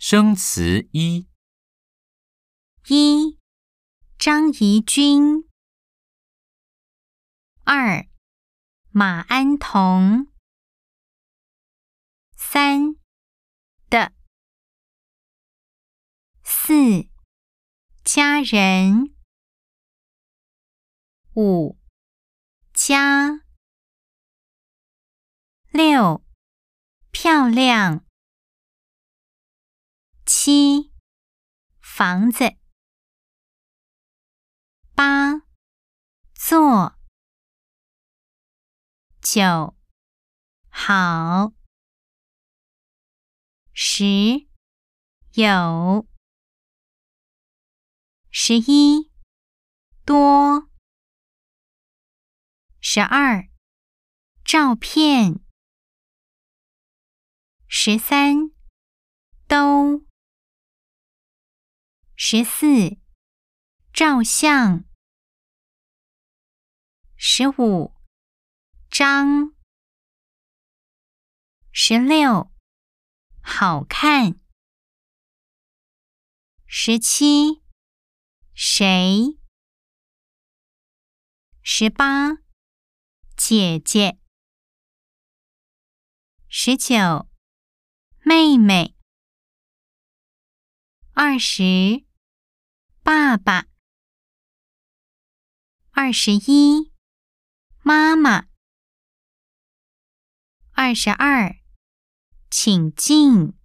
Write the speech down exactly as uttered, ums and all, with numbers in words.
生词一。 一、张怡君。二、马安彤。三、的。四、家人。五、家。六、漂亮。七、房子。八、做。九、好。十、有。十一、多。十二、照片。十三、都。十四、照相。十五、张。十六、好看。十七、谁。十八、姐姐。十九、妹妹。二十、爸爸。二十一、妈妈。二十二、请进。